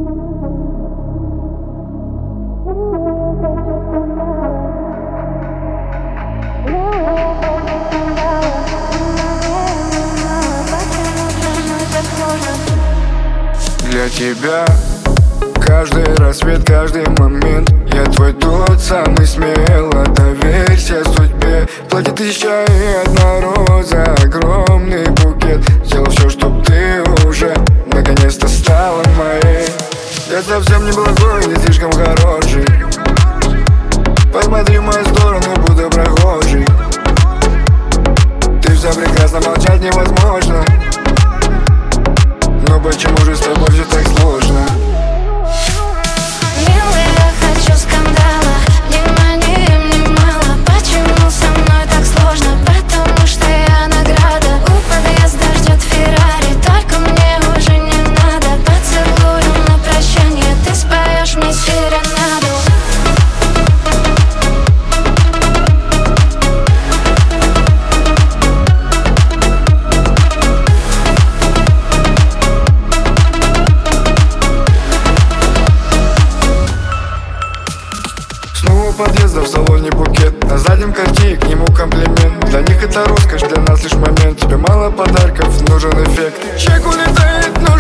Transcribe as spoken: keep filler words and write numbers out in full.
Для тебя каждый рассвет, каждый момент. Я твой тот самый смело. Доверься судьбе. Платит тысяча и одна роза, огромный букет. Сделал все, чтоб ты уже наконец-то стала моей. Я совсем не плохой, не слишком хороший. Посмотри в мою сторону, будто прохожий. Ты все прекрасно, молчать невозможно. Но почему же с тобой все так сложно? Милый, я хочу скандала, внимания мне мало. Почему со мной так сложно? Потому что я награда. У подъезда ждет Феррари, только мне уже не надо. Поцелуем на прощание, ты споешь мне серенаду. У подъезда в салоне букет, на заднем корте к нему комплимент. Для них это роскошь, для нас лишь момент. Тебе мало подарков, нужен эффект. Чек улетает, но